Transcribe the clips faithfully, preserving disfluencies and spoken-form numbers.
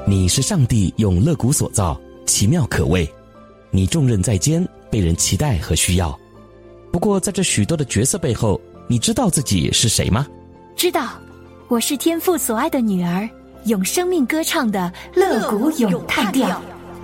你是上帝用肋骨所造，奇妙可畏。你重任在肩，被人期待和需要。不过在这许多的角色背后，你知道自己是谁吗？ 知道，我是天父所爱的女儿，用生命歌唱的肋骨咏叹调。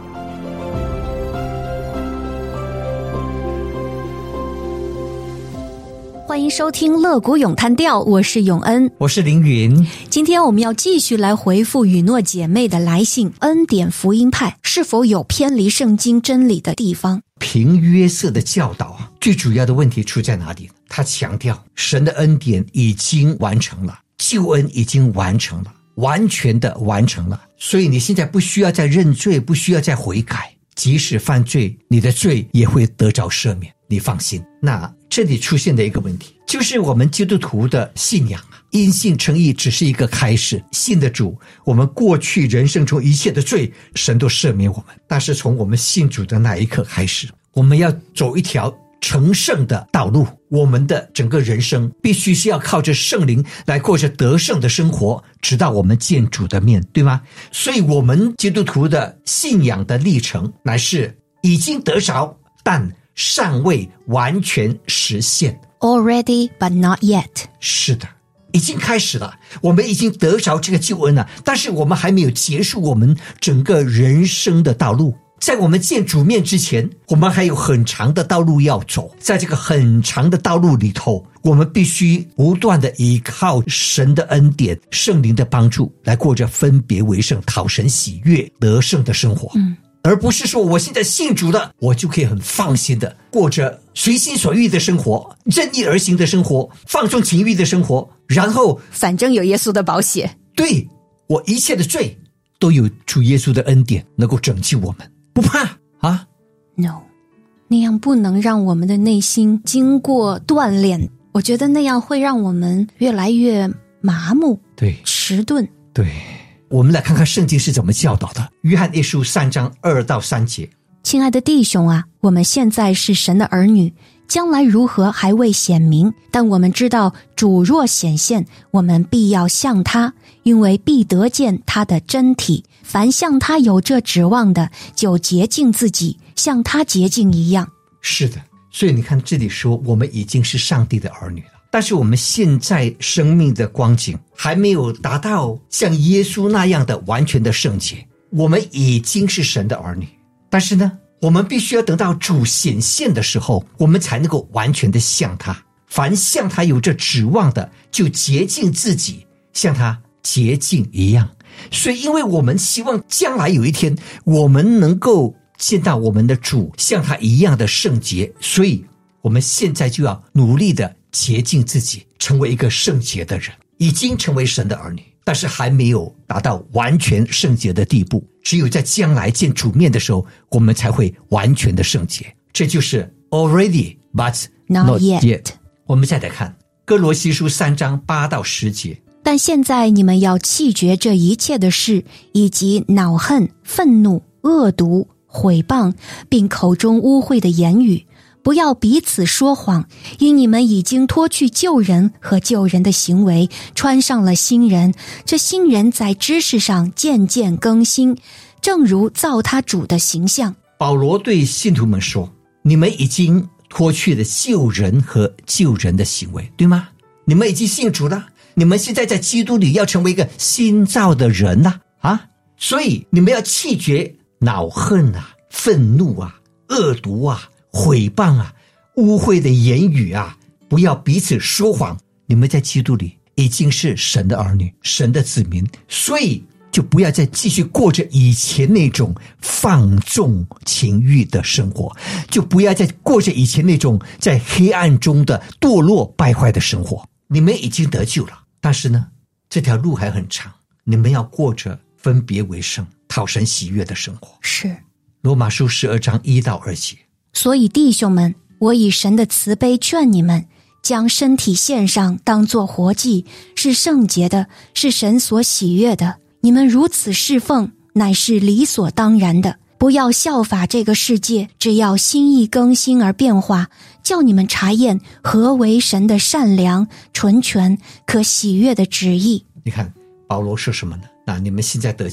欢迎收听肋骨咏叹调，我是永恩， 我是凌云。 今天我们要继续来回复雨诺姐妹的来信，恩典福音派是否有偏离圣经真理的地方？ 凭约瑟的教导啊，最主要的问题出在哪里？他强调神的恩典已经完成了，救恩已经完成了，完全的完成了，所以你现在不需要再认罪，不需要再悔改，即使犯罪，你的罪也会得着赦免，你放心。那这里出现的一个问题，就是我们基督徒的信仰啊，因信称义只是一个开始，信的主，我们过去人生中一切的罪，神都赦免我们。但是从我们信主的那一刻开始，我们要走一条成圣的道路，我们的整个人生必须是要靠着圣灵来过着得胜的生活，直到我们见主的面，对吗？所以我们基督徒的信仰的历程乃是已经得着，但尚未完全实现。 Already but not yet。 是的，已经开始了，我们已经得着这个救恩了，但是我们还没有结束我们整个人生的道路。在我们见主面之前，我们还有很长的道路要走。在这个很长的道路里头，我们必须不断的依靠神的恩典，圣灵的帮助，来过着分别为圣，讨神喜悦得胜的生活。嗯，而不是说我现在信主了，我就可以很放心的过着随心所欲的生活，任意而行的生活，放纵情欲的生活，然后反正有耶稣的宝血， 对，我一切的罪都有主耶稣的恩典能够拯救我们，不怕啊 No， 那样不能让我们的内心经过锻炼，我觉得那样会让我们越来越麻木， 对， 迟钝。 对，我们来看看圣经是怎么教导的。约翰一书三章二到三节。 亲爱的弟兄啊，我们现在是神的儿女，将来如何还未显明，但我们知道主若显现，我们必要像他，因为必得见他的真体。凡像他有这指望的，就洁净自己，像他洁净一样。 是的，所以你看这里说我们已经是上帝的儿女了，但是我们现在生命的光景还没有达到像耶稣那样的完全的圣洁。我们已经是神的儿女，但是呢，我们必须要等到主显现的时候，我们才能够完全的像他。凡像他有这指望的，就洁净自己，像他洁净一样。所以因为我们希望将来有一天我们能够见到我们的主像他一样的圣洁，所以我们现在就要努力的洁净自己，成为一个圣洁的人。已经成为神的儿女，但是还没有达到完全圣洁的地步，只有在将来见主面的时候，我们才会完全的圣洁。这就是 already but not, not yet, yet。 我们再来看哥罗西书三章八到十节。 但现在你们要弃绝这一切的事，以及恼恨、愤怒、恶毒、毁谤，并口中污秽的言语，不要彼此说谎，因你们已经脱去旧人和旧人的行为，穿上了新人。这新人在知识上渐渐更新，正如造他主的形象。 保罗对信徒们说，你们已经脱去了旧人和旧人的行为，对吗？你们已经信主了，你们现在在基督里要成为一个新造的人了啊！所以你们要弃绝恼恨啊、愤怒啊、恶毒啊、毁谤啊、污秽的言语啊，不要彼此说谎。你们在基督里已经是神的儿女，神的子民，所以就不要再继续过着以前那种放纵情欲的生活，就不要再过着以前那种在黑暗中的堕落败坏的生活。你们已经得救了，但是呢，这条路还很长，你们要过着分别为圣、讨神喜悦的生活。 是罗马书十二章一到二节。 所以弟兄们，我以神的慈悲劝你们，将身体献上，当作活祭，是圣洁的，是神所喜悦的。你们如此侍奉，乃是理所当然的。不要效法这个世界，只要心意更新而变化，叫你们查验何为神的善良、纯全、可喜悦的旨意。 你看保罗说什么呢？那你们现在得救了，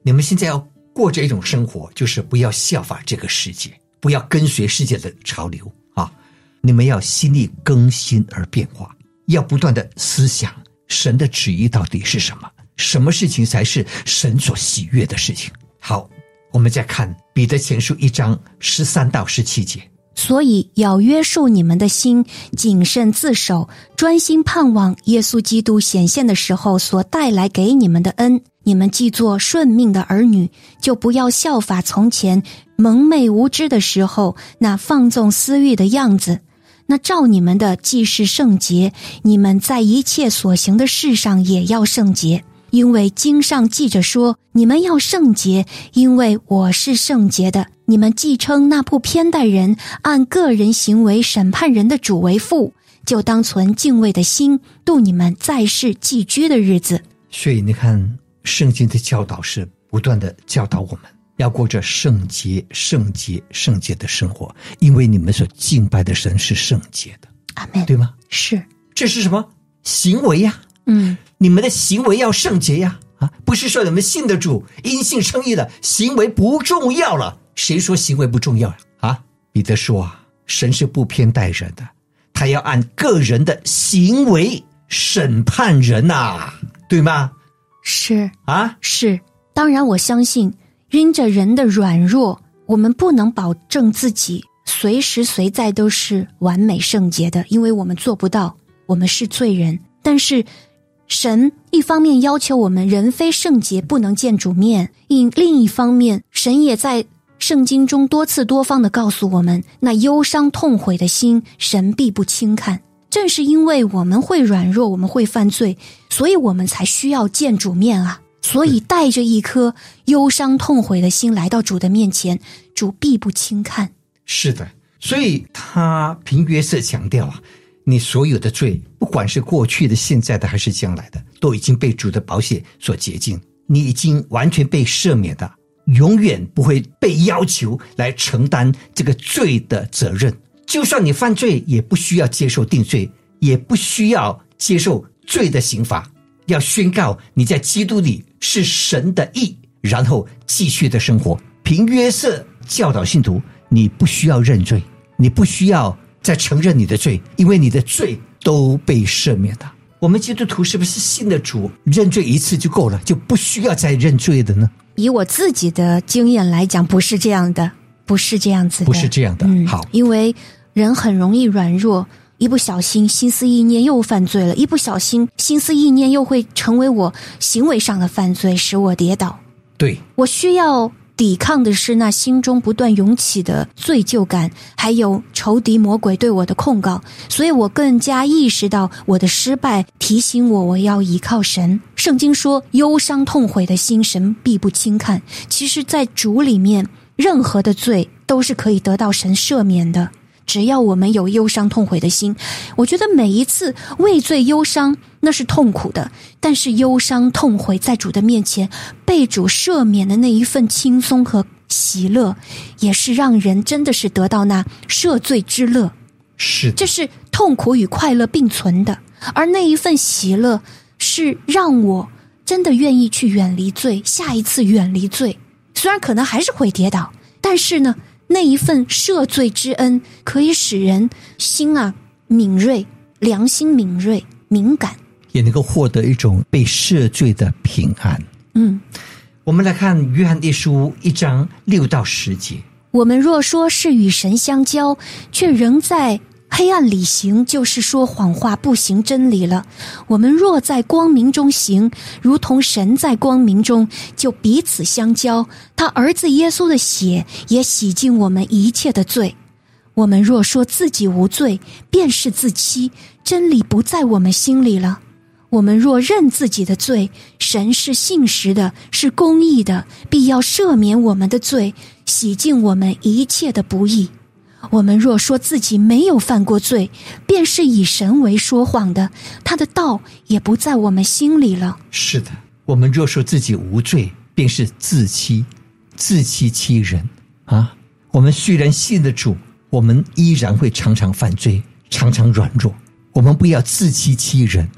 你们现在要过着一种生活，就是不要效法这个世界，不要跟随世界的潮流啊！你们要心意更新而变化，要不断的思想神的旨意到底是什么，什么事情才是神所喜悦的事情。好，我们再看彼得前书一章十三到十七节。 所以要约束你们的心，谨慎自守，专心盼望耶稣基督显现的时候所带来给你们的恩。你们既做顺命的儿女，就不要效法从前蒙昧无知的时候那放纵私欲的样子。那照你们的既是圣洁，你们在一切所行的事上也要圣洁。因为经上记着说，你们要圣洁，因为我是圣洁的。你们既称那不偏待人，按个人行为审判人的主为父，就当存敬畏的心，度你们在世寄居的日子。 所以你看，圣经的教导是不断的教导我们要过着圣洁、圣洁、圣洁的生活，因为你们所敬拜的神是圣洁的。 阿们， 对吗？ 是， 这是什么行为呀？ 嗯， 你们的行为要圣洁呀！啊，不是说你们信的主因信称义了，行为不重要了。谁说行为不重要啊？彼得说啊，神是不偏待人的，他要按个人的行为审判人啊，对吗？ 是啊， 是。当然我相信因着人的软弱，我们不能保证自己随时随在都是完美圣洁的，因为我们做不到，我们是罪人。但是神一方面要求我们人非圣洁不能见主面，另一方面神也在圣经中多次多方地告诉我们，那忧伤痛悔的心神必不轻看。正是因为我们会软弱，我们会犯罪，所以我们才需要见主面啊。所以带着一颗忧伤痛悔的心来到主的面前，主必不轻看。 是的，所以他凭约瑟强调啊，你所有的罪，不管是过去的、现在的还是将来的，都已经被主的宝血所洁净，你已经完全被赦免的，永远不会被要求来承担这个罪的责任。就算你犯罪，也不需要接受定罪，也不需要接受罪的刑罚，要宣告你在基督里是神的义，然后继续的生活。凭约瑟教导信徒，你不需要认罪，你不需要再承认你的罪，因为你的罪都被赦免了。我们基督徒是不是信的主认罪一次就够了，就不需要再认罪的呢？ 以我自己的经验来讲，不是这样的，不是这样子的， 不是这样的。 嗯， 好， 因为人很容易软弱，一不小心心思意念又犯罪了，一不小心心思意念又会成为我行为上的犯罪，使我跌倒。 对， 我需要抵抗的是那心中不断涌起的罪疚感，还有仇敌魔鬼对我的控告，所以我更加意识到我的失败，提醒我我要依靠神。圣经说忧伤痛悔的心神必不轻看，其实在主里面任何的罪都是可以得到神赦免的，只要我们有忧伤痛悔的心。我觉得每一次为罪忧伤那是痛苦的，但是忧伤痛悔在主的面前被主赦免的那一份轻松和喜乐，也是让人真的是得到那赦罪之乐。 是， 这是痛苦与快乐并存的，而那一份喜乐是让我真的愿意去远离罪，下一次远离罪，虽然可能还是会跌倒，但是呢那一份赦罪之恩可以使人心啊敏锐，良心敏锐敏感， 也能够获得一种被赦罪的平安。 嗯， 我们来看约翰一书一章六到十节。 我们若说是与神相交，却仍在黑暗里行，就是说谎话，不行真理了。我们若在光明中行，如同神在光明中，就彼此相交。他儿子耶稣的血也洗净我们一切的罪。我们若说自己无罪，便是自欺，真理不在我们心里了。我们若认自己的罪，神是信实的，是公义的，必要赦免我们的罪，洗净我们一切的不义。我们若说自己没有犯过罪，便是以神为说谎的，他的道也不在我们心里了。 是的，我们若说自己无罪，便是自欺，自欺欺人啊！我们虽然信了主，我们依然会常常犯罪，常常软弱。我们不要自欺欺人，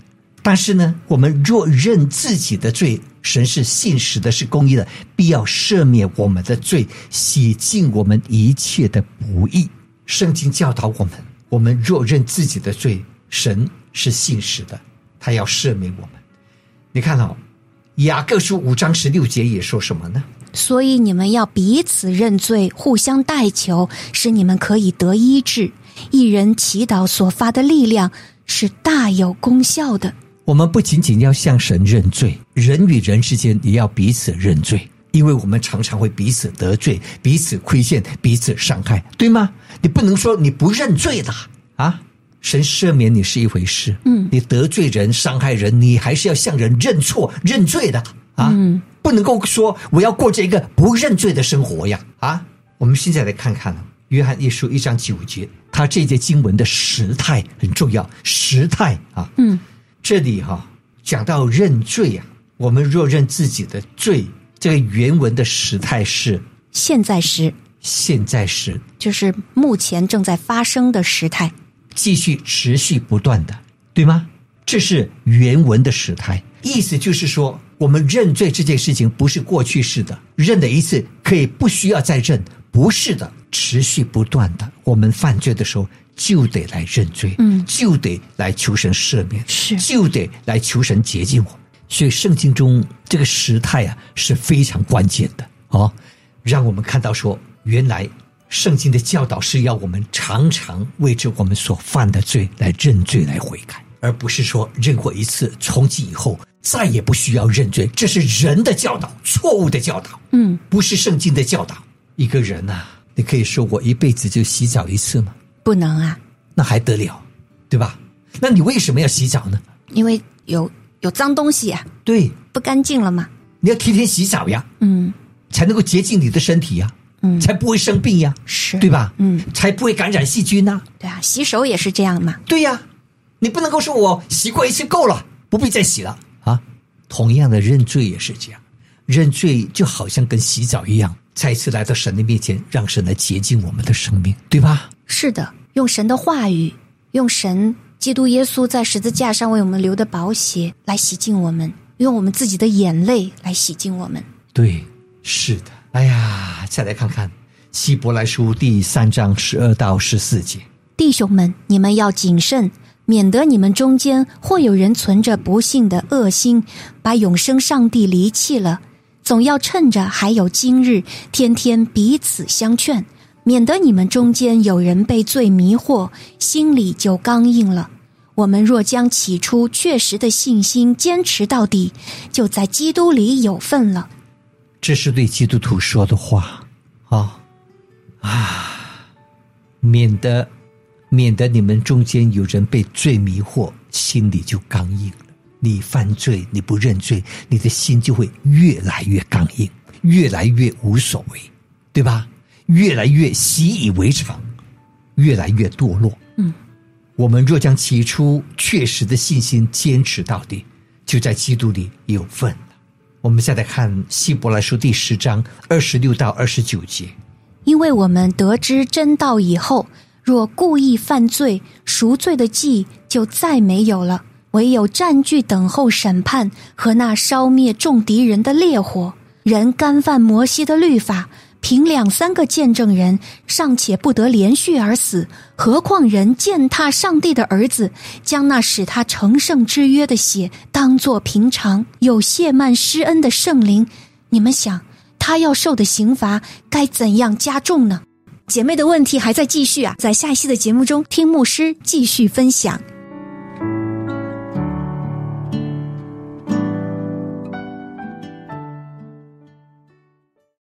但是呢，我们若认自己的罪，神是信实的，是公义的，必要赦免我们的罪，洗净我们一切的不义。圣经教导我们，我们若认自己的罪，神是信实的，他要赦免我们。你看哦，雅各书五章十六节也说什么呢？ 所以你们要彼此认罪，互相代求，使你们可以得医治。一人祈祷所发的力量是大有功效的。 我们不仅仅要向神认罪，人与人之间也要彼此认罪，因为我们常常会彼此得罪，彼此亏欠，彼此伤害，对吗？你不能说你不认罪的啊！神赦免你是一回事，嗯，你得罪人、伤害人，你还是要向人认错、认罪的啊！嗯，不能够说我要过这个不认罪的生活呀！啊，我们现在来看看约翰一书一章九节，他这节经文的时态很重要，时态啊，嗯，这里哈、啊、讲到认罪啊，我们若认自己的罪，这个原文的时态是现在时， 现在时就是目前正在发生的时态， 继续持续不断的，对吗？这是原文的时态，意思就是说，我们认罪这件事情不是过去式的，认了一次可以不需要再认，不是的，持续不断的，我们犯罪的时候就得来认罪，嗯，就得来求神赦免， 是， 就得来求神洁净我们。所以圣经中这个时态啊是非常关键的哦，让我们看到说，原来圣经的教导是要我们常常为着我们所犯的罪来认罪来悔改，而不是说认过一次从今以后再也不需要认罪，这是人的教导，错误的教导，嗯，不是圣经的教导。一个人啊，你可以说我一辈子就洗澡一次吗？ 不能啊， 那还得了，对吧？那你为什么要洗澡呢？ 因为有有脏东西啊， 对， 不干净了嘛， 你要天天洗澡呀，嗯，才能够洁净你的身体呀，嗯，才不会生病呀， 是， 对吧？ 嗯， 才不会感染细菌呐。 对啊，洗手也是这样嘛。 对呀，你不能够说我洗过一次够了，不必再洗了啊。同样的，认罪也是这样，认罪就好像跟洗澡一样，再一次来到神的面前，让神来洁净我们的生命，对吧？ 是的，用神的话语，用神基督耶稣在十字架上为我们流的宝血来洗净我们，用我们自己的眼泪来洗净我们。 对，是的。哎呀，再来看看希伯来书第三章十二到十四节。 弟兄们，你们要谨慎，免得你们中间或有人存着不幸的恶心，把永生上帝离弃了。总要趁着还有今日，天天彼此相劝，免得你们中间有人被罪迷惑，心里就刚硬了。我们若将起初确实的信心坚持到底，就在基督里有份了。 这是对基督徒说的话啊、哦、啊！免得免得你们中间有人被罪迷惑，心里就刚硬了。你犯罪，你不认罪，你的心就会越来越刚硬，越来越无所谓，对吧？越来越习以为常，越来越堕落。嗯，我们若将起初确实的信心坚持到底，就在基督里有份了。我们再来看希伯来书第十章二十六到二十九节。 因为我们得知真道以后，若故意犯罪，赎罪的祭就再没有了，唯有占据等候审判和那烧灭众敌人的烈火。人干犯摩西的律法，凭两三个见证人尚且不得连续而死，何况人践踏上帝的儿子，将那使他成圣之约的血当作平常，有谢曼施恩的圣灵，你们想他要受的刑罚该怎样加重呢？姐妹的问题还在继续啊，在下一期的节目中听牧师继续分享。